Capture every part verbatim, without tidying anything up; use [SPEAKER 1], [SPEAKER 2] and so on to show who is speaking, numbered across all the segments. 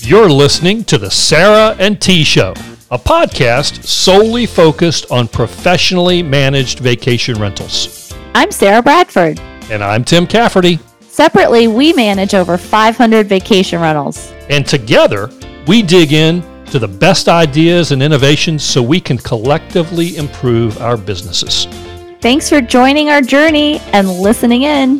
[SPEAKER 1] You're listening to the Sarah and T Show, a podcast solely focused on professionally managed vacation rentals.
[SPEAKER 2] I'm Sarah Bradford.
[SPEAKER 1] And I'm Tim Cafferty.
[SPEAKER 2] Separately, we manage over five hundred vacation rentals.
[SPEAKER 1] And together, we dig in to the best ideas and innovations so we can collectively improve our businesses.
[SPEAKER 2] Thanks for joining our journey and listening in.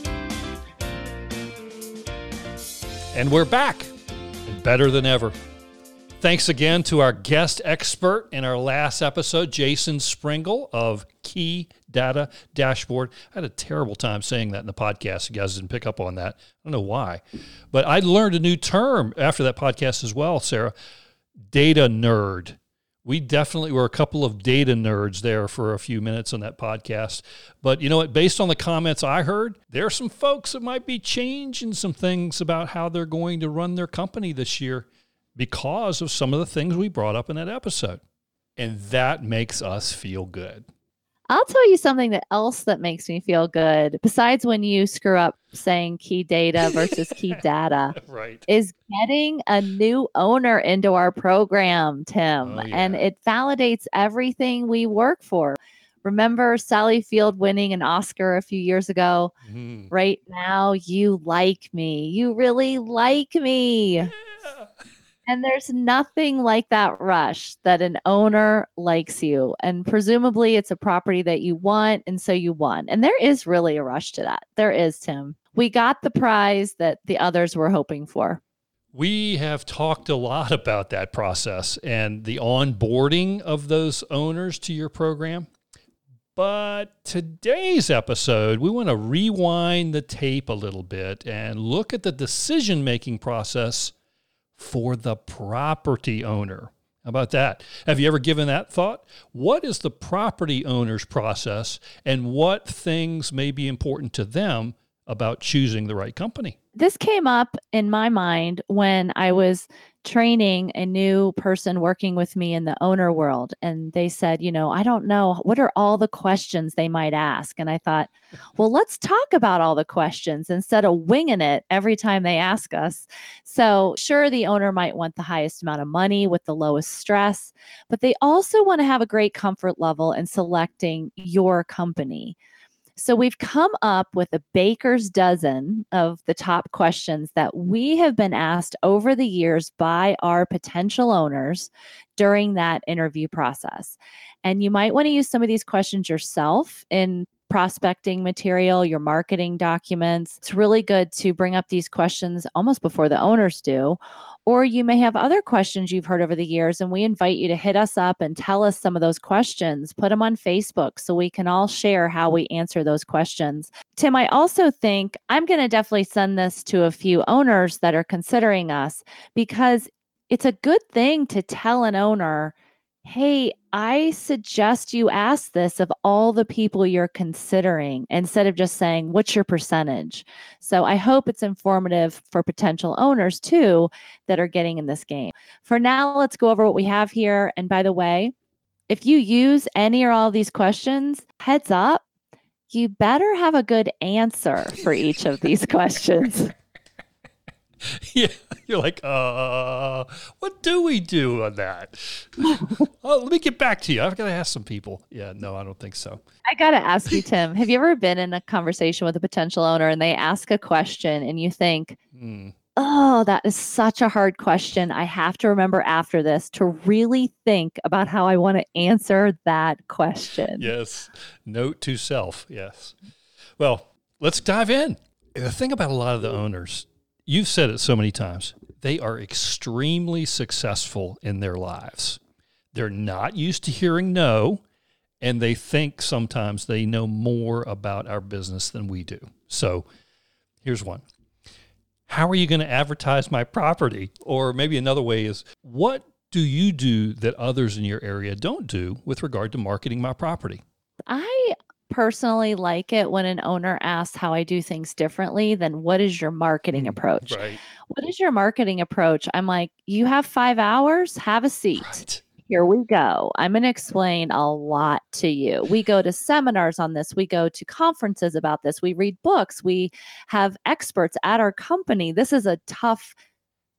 [SPEAKER 1] And we're back, and better than ever. Thanks again to our guest expert in our last episode, Jason Springle of Key Data Dashboard. I had a terrible time saying that in the podcast. You guys didn't pick up on that. I don't know why. But I learned a new term after that podcast as well, Sarah. Data nerd. We definitely were a couple of data nerds there for a few minutes on that podcast. But you know what? Based on the comments I heard, there are some folks that might be changing some things about how they're going to run their company this year because of some of the things we brought up in that episode. And that makes us feel good.
[SPEAKER 2] I'll tell you something that else that makes me feel good, besides when you screw up saying key data versus key data,
[SPEAKER 1] right,
[SPEAKER 2] is getting a new owner into our program, Tim.
[SPEAKER 1] Oh, yeah.
[SPEAKER 2] And it validates everything we work for. Remember Sally Field winning an Oscar a few years ago?
[SPEAKER 1] Mm.
[SPEAKER 2] Right now, you like me. You really like me.
[SPEAKER 1] Yeah.
[SPEAKER 2] And there's nothing like that rush that an owner likes you. And presumably it's a property that you want. And so you won. And there is really a rush to that. There is, Tim. We got the prize that the others were hoping for.
[SPEAKER 1] We have talked a lot about that process and the onboarding of those owners to your program. But today's episode, we want to rewind the tape a little bit and look at the decision-making process for the property owner. How about that? Have you ever given that thought? What is the property owner's process and what things may be important to them about choosing the right company?
[SPEAKER 2] This came up in my mind when I was training a new person working with me in the owner world. And they said, you know, I don't know, what are all the questions they might ask? And I thought, well, let's talk about all the questions instead of winging it every time they ask us. So sure, the owner might want the highest amount of money with the lowest stress, but they also want to have a great comfort level in selecting your company. So we've come up with a baker's dozen of the top questions that we have been asked over the years by our potential owners during that interview process. And you might want to use some of these questions yourself in prospecting material, your marketing documents. It's really good to bring up these questions almost before the owners do. Or you may have other questions you've heard over the years, and we invite you to hit us up and tell us some of those questions. Put them on Facebook so we can all share how we answer those questions. Tim, I also think I'm going to definitely send this to a few owners that are considering us, because it's a good thing to tell an owner, hey, I suggest you ask this of all the people you're considering, instead of just saying, what's your percentage? So I hope it's informative for potential owners too that are getting in this game. For now, let's go over what we have here. And by the way, if you use any or all of these questions, heads up, you better have a good answer for each of these questions.
[SPEAKER 1] Yeah, you're like, uh, what do we do on that? Oh, let me get back to you. I've got to ask some people. Yeah, no, I don't think so.
[SPEAKER 2] I got to ask you, Tim, have you ever been in a conversation with a potential owner and they ask a question and you think, hmm. oh, that is such a hard question. I have to remember after this to really think about how I want to answer that question.
[SPEAKER 1] Yes. Note to self. Yes. Well, let's dive in. The thing about a lot of the owners, you've said it so many times, they are extremely successful in their lives. They're not used to hearing no, and they think sometimes they know more about our business than we do. So here's one. How are you going to advertise my property? Or maybe another way is, what do you do that others in your area don't do with regard to marketing my property?
[SPEAKER 2] I personally like it when an owner asks how I do things differently than what is your marketing approach?
[SPEAKER 1] Right.
[SPEAKER 2] What is your marketing approach? I'm like, you have five hours, have a seat.
[SPEAKER 1] Right.
[SPEAKER 2] Here we go. I'm going to explain a lot to you. We go to seminars on this. We go to conferences about this. We read books. We have experts at our company. This is a tough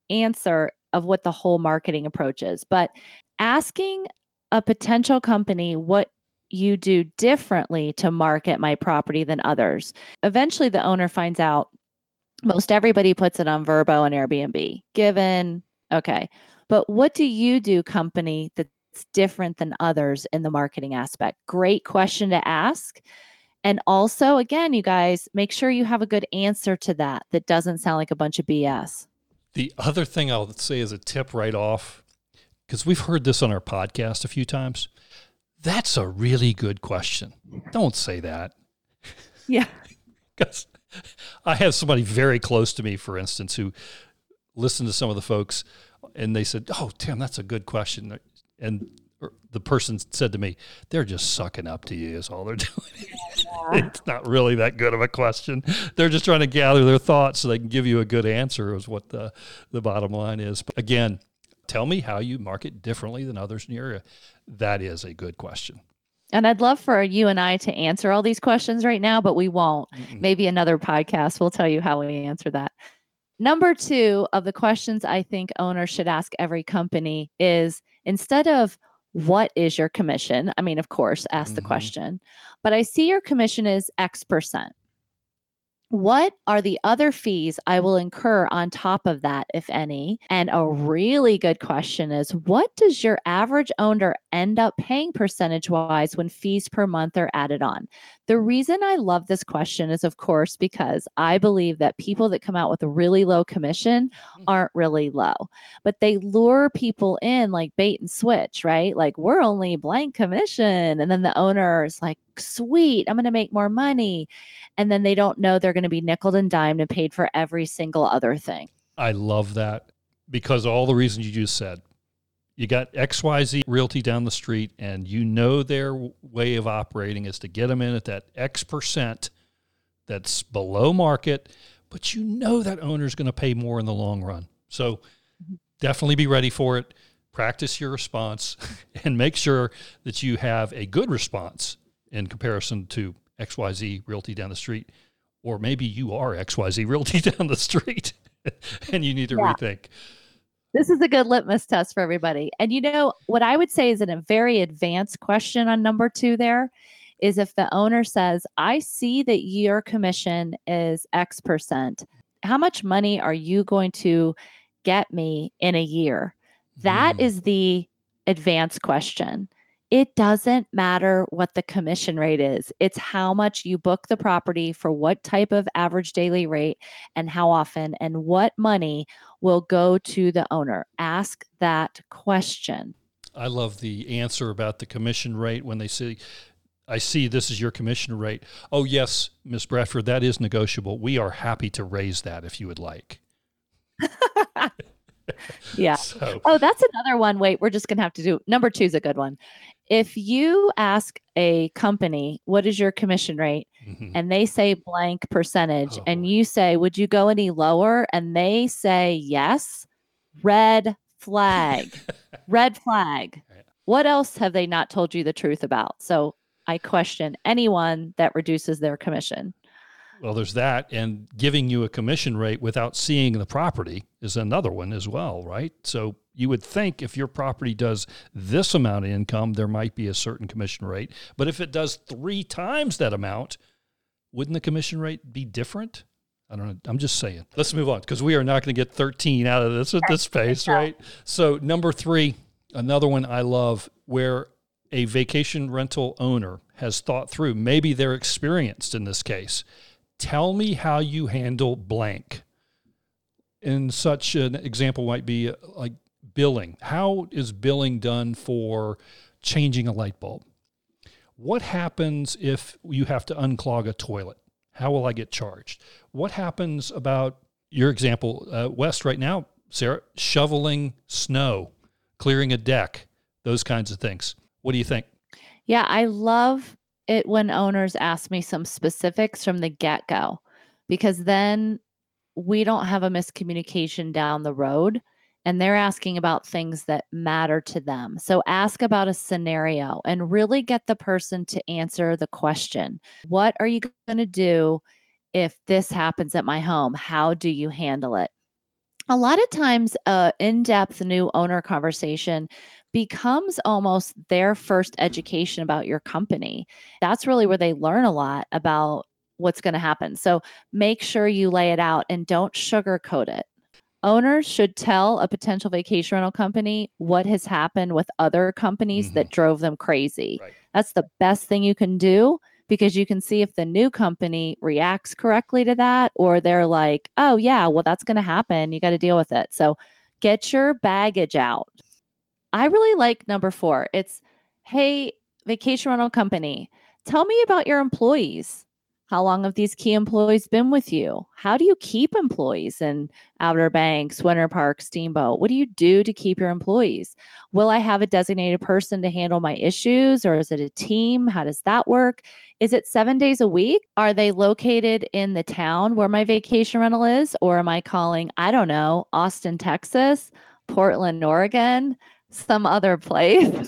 [SPEAKER 2] answer of what the whole marketing approach is. But asking a potential company what you do differently to market my property than others. Eventually, the owner finds out most everybody puts it on Vrbo and Airbnb, given, okay. But what do you do, company, that's different than others in the marketing aspect? Great question to ask. And also, again, you guys, make sure you have a good answer to that that doesn't sound like a bunch of B S.
[SPEAKER 1] The other thing I'll say as a tip right off, because we've heard this on our podcast a few times, that's a really good question. Don't say that.
[SPEAKER 2] Yeah.
[SPEAKER 1] Because I have somebody very close to me, for instance, who listened to some of the folks and they said, "Oh, Tim, that's a good question." And the person said to me, "They're just sucking up to you is all they're doing." Yeah. It's not really that good of a question. They're just trying to gather their thoughts so they can give you a good answer is what the, the bottom line is. But again, tell me how you market differently than others in your area. That is a good question.
[SPEAKER 2] And I'd love for you and I to answer all these questions right now, but we won't. Mm-mm. Maybe another podcast will tell you how we answer that. Number two of the questions I think owners should ask every company is, instead of what is your commission? I mean, of course, ask mm-hmm. the question, but I see your commission is X percent. What are the other fees I will incur on top of that, if any? And a really good question is, what does your average owner end up paying percentage-wise when fees per month are added on? The reason I love this question is, of course, because I believe that people that come out with a really low commission aren't really low, but they lure people in like bait and switch, right? Like, we're only blank commission. And then the owner is like, sweet, I'm going to make more money. And then they don't know they're going to be nickeled and dimed and paid for every single other thing.
[SPEAKER 1] I love that, because all the reasons you just said. You got X Y Z Realty down the street, and you know their way of operating is to get them in at that X percent that's below market, but you know that owner's going to pay more in the long run. So definitely be ready for it. Practice your response and make sure that you have a good response in comparison to X Y Z Realty down the street, or maybe you are X Y Z Realty down the street and you need to yeah. rethink.
[SPEAKER 2] This is a good litmus test for everybody. And you know, what I would say is in a very advanced question on number two there is, if the owner says, I see that your commission is X percent, how much money are you going to get me in a year? That mm. is the advanced question. It doesn't matter what the commission rate is. It's how much you book the property for what type of average daily rate and how often, and what money will go to the owner. Ask that question.
[SPEAKER 1] I love the answer about the commission rate when they say, I see this is your commission rate. Oh, yes, Miz Bradford, that is negotiable. We are happy to raise that if you would like.
[SPEAKER 2] Yeah. So. Oh, that's another one. Wait, we're just going to have to do number two is a good one. If you ask a company, what is your commission rate? Mm-hmm. And they say blank percentage, oh. and you say, would you go any lower? And they say yes, red flag, red flag. Right. What else have they not told you the truth about? So I question anyone that reduces their commission.
[SPEAKER 1] Well, there's that, and giving you a commission rate without seeing the property is another one as well, right? So you would think if your property does this amount of income, there might be a certain commission rate. But if it does three times that amount, wouldn't the commission rate be different? I don't know. I'm just saying. Let's move on, because we are not going to get thirteen out of this at this pace, right? So number three, another one I love, where a vacation rental owner has thought through, maybe they're experienced in this case. Tell me how you handle blank. And such an example might be like billing. How is billing done for changing a light bulb? What happens if you have to unclog a toilet? How will I get charged? What happens about your example, uh, West right now, Sarah, shoveling snow, clearing a deck, those kinds of things. What do you think?
[SPEAKER 2] Yeah, I love it when owners ask me some specifics from the get-go, because then we don't have a miscommunication down the road, and they're asking about things that matter to them. So ask about a scenario and really get the person to answer the question. What are you going to do if this happens at my home? How do you handle it? A lot of times, a in-depth new owner conversation becomes almost their first education about your company. That's really where they learn a lot about what's going to happen. So make sure you lay it out and don't sugarcoat it. Owners should tell a potential vacation rental company what has happened with other companies
[SPEAKER 1] Mhm.
[SPEAKER 2] that drove them crazy.
[SPEAKER 1] Right.
[SPEAKER 2] That's the best thing you can do because you can see if the new company reacts correctly to that or they're like, oh, yeah, well, that's going to happen. You got to deal with it. So get your baggage out. I really like number four. It's, hey, vacation rental company, tell me about your employees. How long have these key employees been with you? How do you keep employees in Outer Banks, Winter Park, Steamboat? What do you do to keep your employees? Will I have a designated person to handle my issues or is it a team? How does that work? Is it seven days a week? Are they located in the town where my vacation rental is? Or am I calling, I don't know, Austin, Texas, Portland, Oregon, some other place?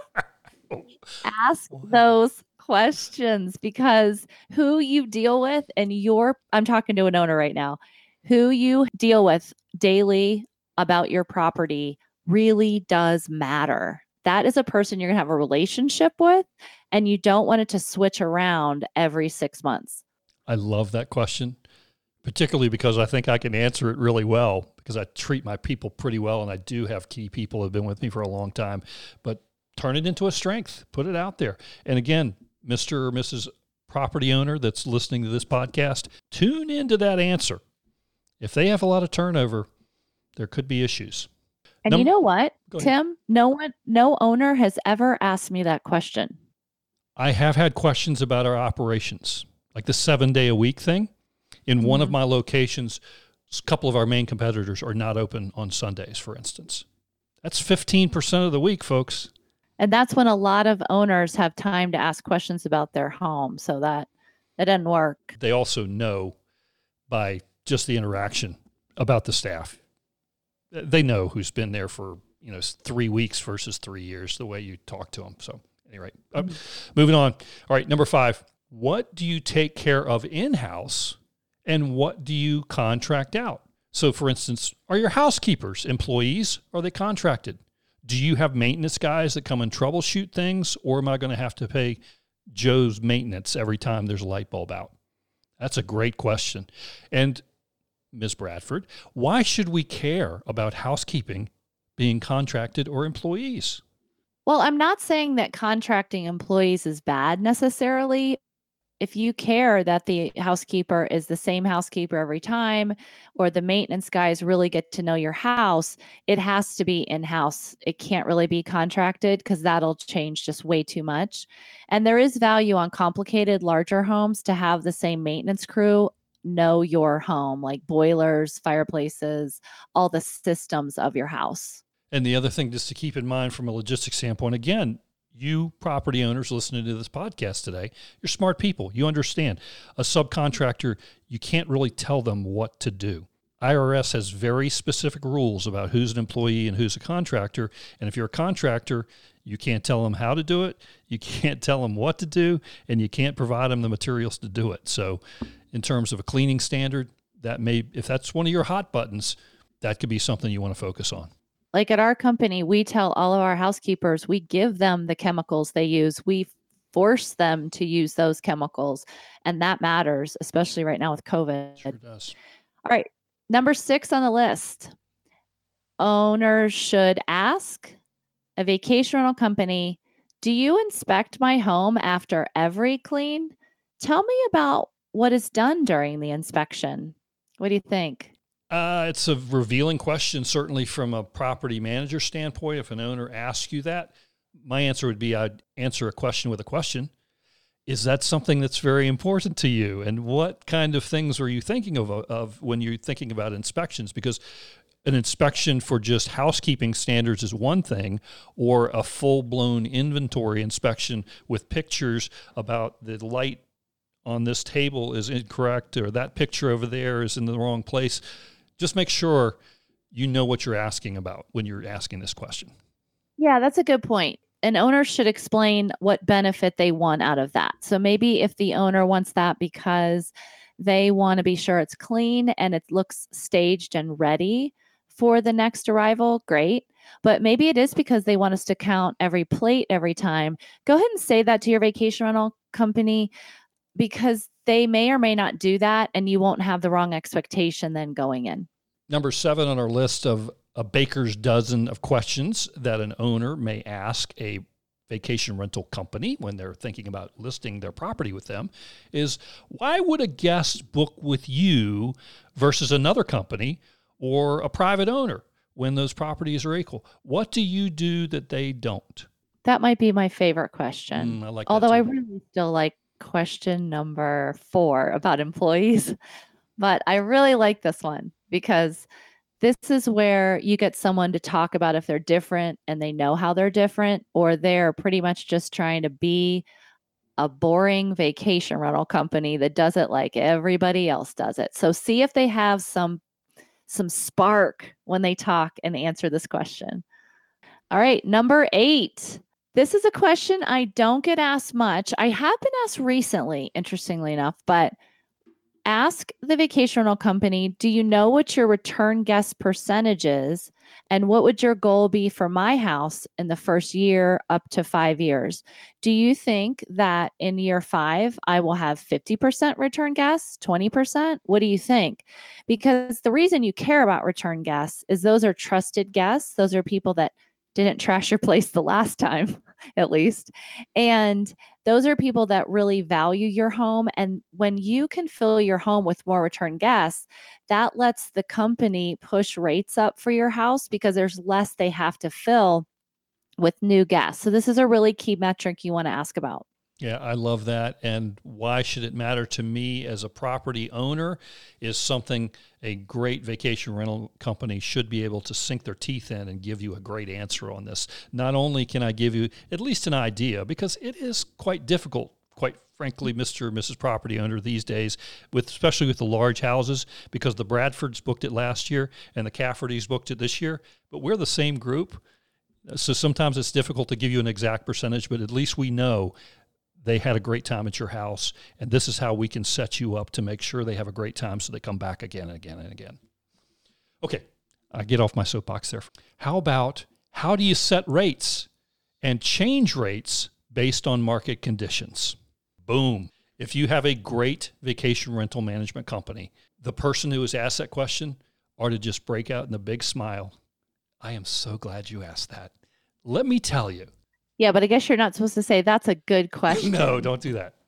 [SPEAKER 2] Ask
[SPEAKER 1] What?
[SPEAKER 2] those questions because who you deal with and your I'm talking to an owner right now, who you deal with daily about your property really does matter. That is a person you're going to have a relationship with and you don't want it to switch around every six months.
[SPEAKER 1] I love that question, particularly because I think I can answer it really well because I treat my people pretty well and I do have key people who have been with me for a long time, but turn it into a strength, put it out there. And again, Mister or Missus property owner that's listening to this podcast, tune into that answer. If they have a lot of turnover, there could be issues.
[SPEAKER 2] And
[SPEAKER 1] Num-
[SPEAKER 2] you know what,
[SPEAKER 1] Go ahead.
[SPEAKER 2] Tim? No one, no owner has ever asked me that question.
[SPEAKER 1] I have had questions about our operations, like the seven day a week thing. In one of
[SPEAKER 2] Mhm.
[SPEAKER 1] my locations, a couple of our main competitors are not open on Sundays, for instance. That's fifteen percent of the week, folks.
[SPEAKER 2] And that's when a lot of owners have time to ask questions about their home. So that that doesn't work.
[SPEAKER 1] They also know by just the interaction about the staff. They know who's been there for, you know, three weeks versus three years, the way you talk to them. So anyway, uh, moving on. All right, number five, what do you take care of in-house and what do you contract out? So for instance, are your housekeepers employees? Are they contracted? Do you have maintenance guys that come and troubleshoot things, or am I going to have to pay Joe's maintenance every time there's a light bulb out? That's a great question. And Miz Bradford, why should we care about housekeeping being contracted or employees?
[SPEAKER 2] Well, I'm not saying that contracting employees is bad necessarily. If you care that the housekeeper is the same housekeeper every time, or the maintenance guys really get to know your house, it has to be in-house. It can't really be contracted because that'll change just way too much. And there is value on complicated, larger homes to have the same maintenance crew know your home, like boilers, fireplaces, all the systems of your house.
[SPEAKER 1] And the other thing just to keep in mind from a logistics standpoint, again, you property owners listening to this podcast today, you're smart people. You understand a subcontractor, you can't really tell them what to do. I R S has very specific rules about who's an employee and who's a contractor. And if you're a contractor, you can't tell them how to do it. You can't tell them what to do, and you can't provide them the materials to do it. So in terms of a cleaning standard, that may, if that's one of your hot buttons, that could be something you want to focus on.
[SPEAKER 2] Like at our company, we tell all of our housekeepers, we give them the chemicals they use. We force them to use those chemicals. And that matters, especially right now with COVID.
[SPEAKER 1] Sure does.
[SPEAKER 2] All right. Number six on the list. Owners should ask a vacation rental company, do you inspect my home after every clean? Tell me about what is done during the inspection. What do you think?
[SPEAKER 1] Uh, it's a revealing question, certainly from a property manager standpoint. If an owner asks you that, my answer would be I'd answer a question with a question. Is that something that's very important to you? And what kind of things are you thinking of, of when you're thinking about inspections? Because an inspection for just housekeeping standards is one thing, or a full-blown inventory inspection with pictures about the light on this table is incorrect, or that picture over there is in the wrong place. Just make sure you know what you're asking about when you're asking this question.
[SPEAKER 2] Yeah, that's a good point. An owner should explain what benefit they want out of that. So maybe if the owner wants that because they want to be sure it's clean and it looks staged and ready for the next arrival, great. But maybe it is because they want us to count every plate every time. Go ahead and say that to your vacation rental company, because they may or may not do that, and you won't have the wrong expectation then going in.
[SPEAKER 1] Number seven on our list of a baker's dozen of questions that an owner may ask a vacation rental company when they're thinking about listing their property with them is, why would a guest book with you versus another company or a private owner when those properties are equal? What do you do that they don't?
[SPEAKER 2] That might be my favorite question.
[SPEAKER 1] Mm, I like that
[SPEAKER 2] Although
[SPEAKER 1] too.
[SPEAKER 2] I really still like question number four about employees, but I really like this one because this is where you get someone to talk about if they're different and they know how they're different, or they're pretty much just trying to be a boring vacation rental company that does it like everybody else does it. So see if they have some some spark when they talk and answer this question. All right, number eight. This is a question I don't get asked much. I have been asked recently, interestingly enough, but ask the vacation rental company, do you know what your return guest percentage is? And what would your goal be for my house in the first year up to five years? Do you think that in year five, I will have fifty percent return guests, twenty percent? What do you think? Because the reason you care about return guests is those are trusted guests. Those are people that didn't trash your place the last time, at least. And those are people that really value your home. And when you can fill your home with more return guests, that lets the company push rates up for your house because there's less they have to fill with new guests. So this is a really key metric you want to ask about.
[SPEAKER 1] Yeah, I love that. And why should it matter to me as a property owner is something a great vacation rental company should be able to sink their teeth in and give you a great answer on this. Not only can I give you at least an idea, because it is quite difficult, quite frankly, Mister or Missus Property Owner these days, with especially with the large houses, because the Bradfords booked it last year and the Caffertys booked it this year, but we're the same group. So sometimes it's difficult to give you an exact percentage, but at least we know they had a great time at your house, and this is how we can set you up to make sure they have a great time so they come back again and again and again. Okay, I get off my soapbox there. How about, how do you set rates and change rates based on market conditions? Boom. If you have a great vacation rental management company, the person who has asked that question ought to just break out in a big smile. I am so glad you asked that. Let me tell you.
[SPEAKER 2] Yeah, but I guess you're not supposed to say that's a good question.
[SPEAKER 1] No, don't do that.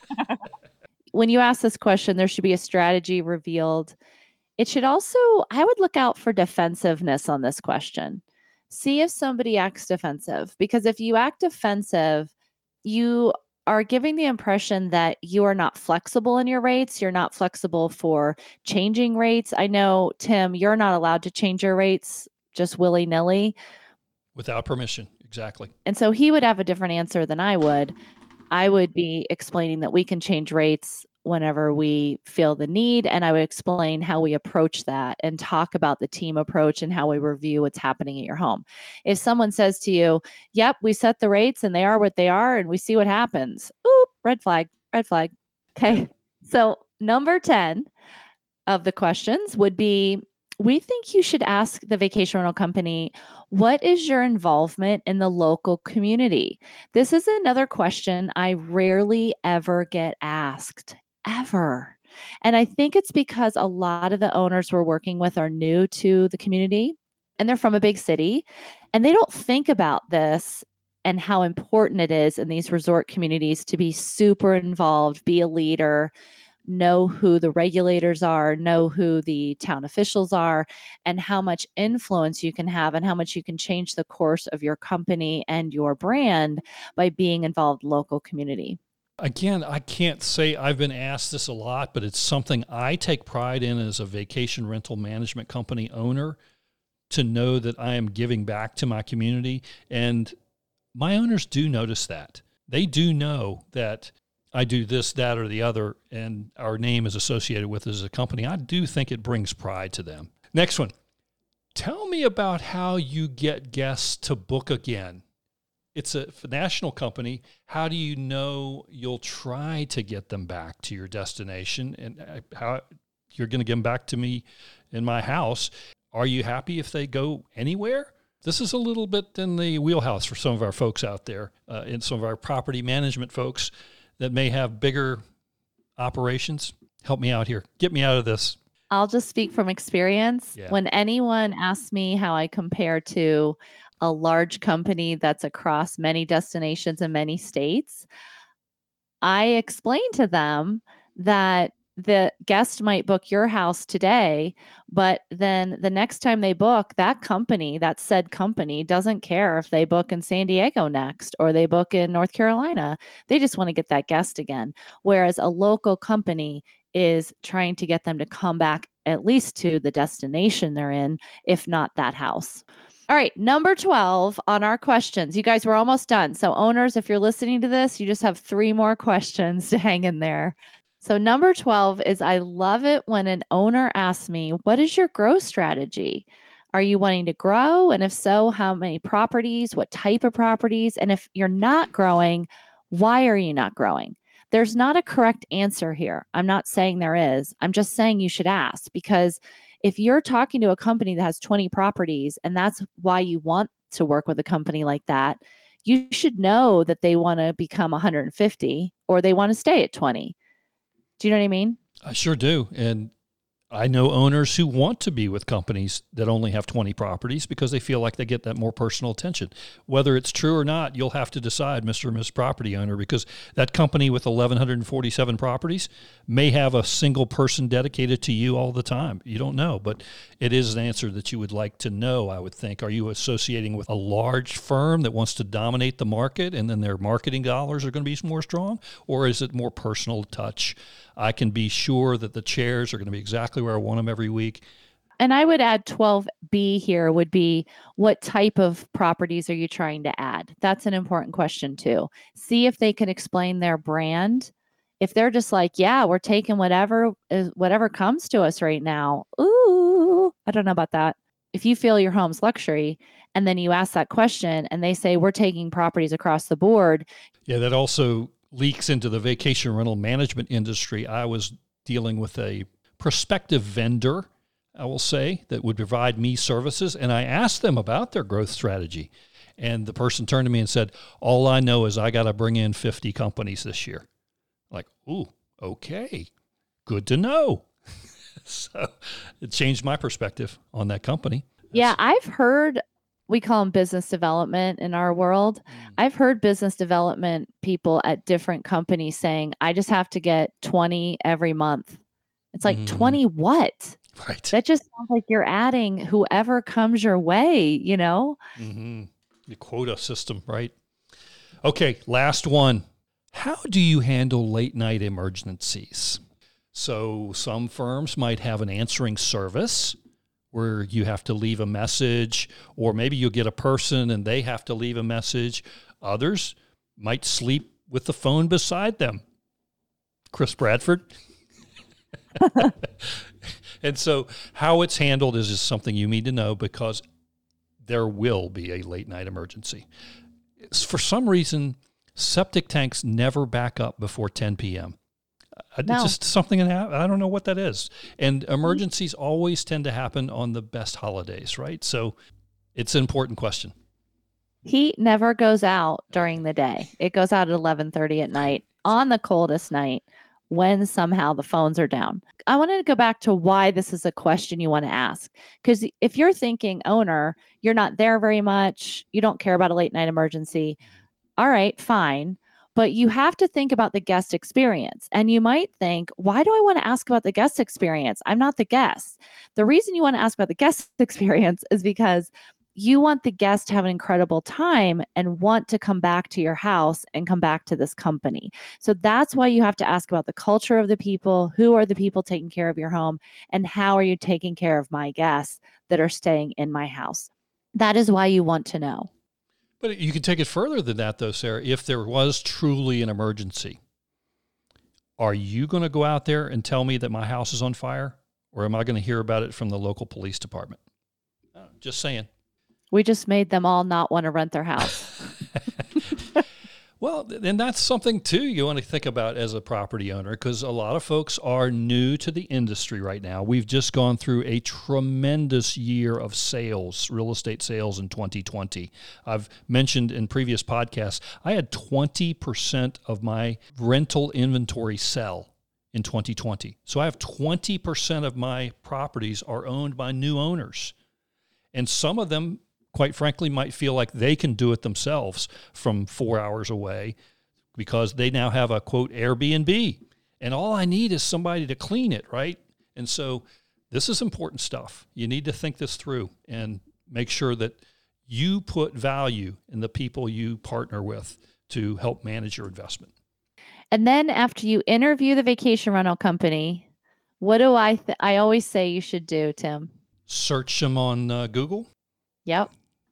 [SPEAKER 2] When you ask this question, there should be a strategy revealed. It should also, I would look out for defensiveness on this question. See if somebody acts defensive, because if you act defensive, you are giving the impression that you are not flexible in your rates. You're not flexible for changing rates. I know, Tim, you're not allowed to change your rates just willy-nilly.
[SPEAKER 1] Without permission, exactly.
[SPEAKER 2] And so he would have a different answer than I would. I would be explaining that we can change rates whenever we feel the need, and I would explain how we approach that and talk about the team approach and how we review what's happening at your home. If someone says to you, yep, we set the rates and they are what they are and we see what happens, oop, red flag, red flag. Okay. So number ten of the questions would be, we think you should ask the vacation rental company, what is your involvement in the local community? This is another question I rarely ever get asked, ever. And I think it's because a lot of the owners we're working with are new to the community and they're from a big city, and they don't think about this and how important it is in these resort communities to be super involved, be a leader, know who the regulators are, know who the town officials are, and how much influence you can have and how much you can change the course of your company and your brand by being involved in local community.
[SPEAKER 1] Again, I can't say I've been asked this a lot, but it's something I take pride in as a vacation rental management company owner, to know that I am giving back to my community. And my owners do notice that. They do know that I do this, that, or the other, and our name is associated with it as a company. I do think it brings pride to them. Next one. Tell me about how you get guests to book again. it's a national company, how do you know you'll try to get them back to your destination and how you're going to get them back to me in my house? Are you happy if they go anywhere? This is a little bit in the wheelhouse for some of our folks out there, uh, and some of our property management folks that may have bigger operations. Help me out here. Get me out of this.
[SPEAKER 2] I'll just speak from experience.
[SPEAKER 1] Yeah.
[SPEAKER 2] When anyone asks me how I compare to a large company that's across many destinations in many states, I explain to them that the guest might book your house today, but then the next time they book, that company, that said company, doesn't care if they book in San Diego next or they book in North Carolina. They just want to get that guest again. Whereas a local company is trying to get them to come back at least to the destination they're in, if not that house. All right, number twelve on our questions. You guys, we're almost done. So owners, if you're listening to this, you just have three more questions to hang in there. So number twelve is, I love it when an owner asks me, what is your growth strategy? Are you wanting to grow? And if so, how many properties? What type of properties? And if you're not growing, why are you not growing? There's not a correct answer here. I'm not saying there is. I'm just saying you should ask, because if you're talking to a company that has twenty properties and that's why you want to work with a company like that, you should know that they want to become one hundred fifty or they want to stay at twenty. Do you know what I mean?
[SPEAKER 1] I sure do. And I know owners who want to be with companies that only have twenty properties because they feel like they get that more personal attention. Whether it's true or not, you'll have to decide, Mister and Miss Property Owner, because that company with eleven forty-seven properties may have a single person dedicated to you all the time. You don't know, but it is an answer that you would like to know, I would think. Are you associating with a large firm that wants to dominate the market and then their marketing dollars are going to be more strong? Or is it more personal touch? I can be sure that the chairs are going to be exactly where I want them every week.
[SPEAKER 2] And I would add twelve B here would be, what type of properties are you trying to add? That's an important question too. See if they can explain their brand. If they're just like, yeah, we're taking whatever is whatever comes to us right now. Ooh, I don't know about that. If you feel your home's luxury and then you ask that question and they say, we're taking properties across the board.
[SPEAKER 1] Yeah, that also leaks into the vacation rental management industry. I was dealing with a prospective vendor, I will say, that would provide me services. And I asked them about their growth strategy. And the person turned to me and said, all I know is I got to bring in fifty companies this year. Like, ooh, okay, good to know. So it changed my perspective on that company.
[SPEAKER 2] Yeah, I've heard, we call them business development in our world. Mm. I've heard business development people at different companies saying, I just have to get twenty every month. It's like, mm. twenty what?
[SPEAKER 1] Right.
[SPEAKER 2] That just sounds like you're adding whoever comes your way, you know?
[SPEAKER 1] Mm-hmm. The quota system, right? Okay, last one. How do you handle late night emergencies? So some firms might have an answering service where you have to leave a message, or maybe you'll get a person and they have to leave a message. Others might sleep with the phone beside them. Chris Bradford. And so how it's handled is just something you need to know, because there will be a late night emergency. For some reason, septic tanks never back up before ten p.m. No. It's just something that happens. I don't know what that is. And emergencies always tend to happen on the best holidays, right? So it's an important question.
[SPEAKER 2] Heat never goes out during the day. It goes out at eleven thirty at night on the coldest night when somehow the phones are down. I wanted to go back to why this is a question you want to ask. Because if you're thinking, owner, you're not there very much, you don't care about a late night emergency. All right, fine. But you have to think about the guest experience. And you might think, why do I want to ask about the guest experience? I'm not the guest. The reason you want to ask about the guest experience is because you want the guest to have an incredible time and want to come back to your house and come back to this company. So that's why you have to ask about the culture of the people, who are the people taking care of your home, and how are you taking care of my guests that are staying in my house. That is why you want to know.
[SPEAKER 1] But you can take it further than that, though, Sarah. If there was truly an emergency, are you going to go out there and tell me that my house is on fire, or am I going to hear about it from the local police department? Just saying.
[SPEAKER 2] We just made them all not want to rent their house.
[SPEAKER 1] Well, and that's something, too, you want to think about as a property owner, because a lot of folks are new to the industry right now. We've just gone through a tremendous year of sales, real estate sales in twenty twenty. I've mentioned in previous podcasts, I had twenty percent of my rental inventory sell in twenty twenty. So I have twenty percent of my properties are owned by new owners. And some of them, quite frankly, might feel like they can do it themselves from four hours away because they now have a, quote, Airbnb. And all I need is somebody to clean it, right? And so this is important stuff. You need to think this through and make sure that you put value in the people you partner with to help manage your investment.
[SPEAKER 2] And then after you interview the vacation rental company, what do I th- I always say you should do, Tim?
[SPEAKER 1] Search them on uh, Google.
[SPEAKER 2] Yep.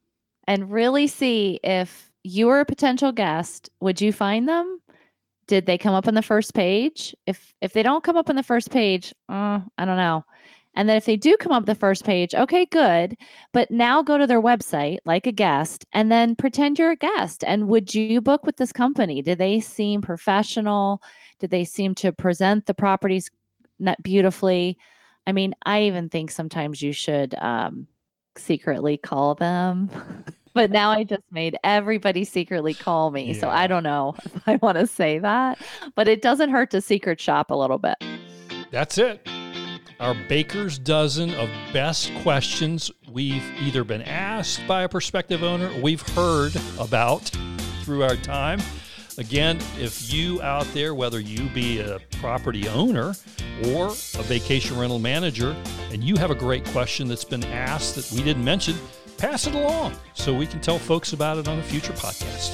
[SPEAKER 2] And really see if you were a potential guest, would you find them? Did they come up on the first page? If if they don't come up on the first page, uh, I don't know. And then if they do come up the first page, okay, good. But now go to their website like a guest and then pretend you're a guest. And would you book with this company? Did they seem professional? Did they seem to present the properties beautifully? I mean, I even think sometimes you should um, secretly call them. But now I just made everybody secretly call me. Yeah. So I don't know if I want to say that. But it doesn't hurt to secret shop a little bit.
[SPEAKER 1] That's it. Our baker's dozen of best questions we've either been asked by a prospective owner or we've heard about through our time. Again, if you out there, whether you be a property owner or a vacation rental manager, and you have a great question that's been asked that we didn't mention, pass it along so we can tell folks about it on a future podcast.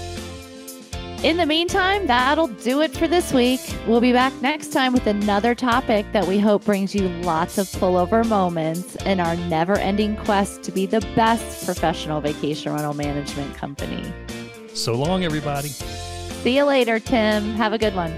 [SPEAKER 2] In the meantime, that'll do it for this week. We'll be back next time with another topic that we hope brings you lots of pullover moments in our never-ending quest to be the best professional vacation rental management company.
[SPEAKER 1] So long, everybody.
[SPEAKER 2] See you later, Tim. Have a good one.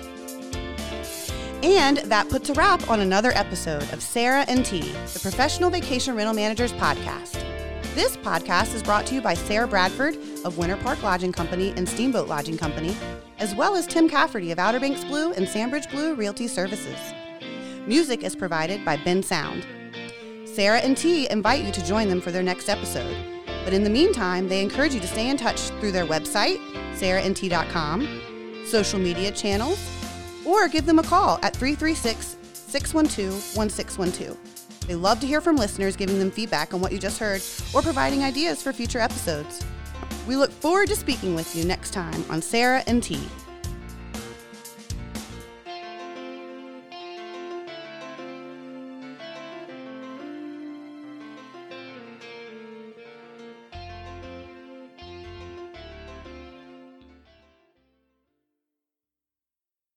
[SPEAKER 3] And that puts a wrap on another episode of Sarah and T, the Professional Vacation Rental Managers Podcast. This podcast is brought to you by Sarah Bradford of Winter Park Lodging Company and Steamboat Lodging Company, as well as Tim Cafferty of Outer Banks Blue and Sandbridge Blue Realty Services. Music is provided by Ben Sound. Sarah and T invite you to join them for their next episode. But in the meantime, they encourage you to stay in touch through their website, sarah and t dot com, social media channels, or give them a call at three three six, six one two, one six one two. They love to hear from listeners, giving them feedback on what you just heard or providing ideas for future episodes. We look forward to speaking with you next time on Sarah and T.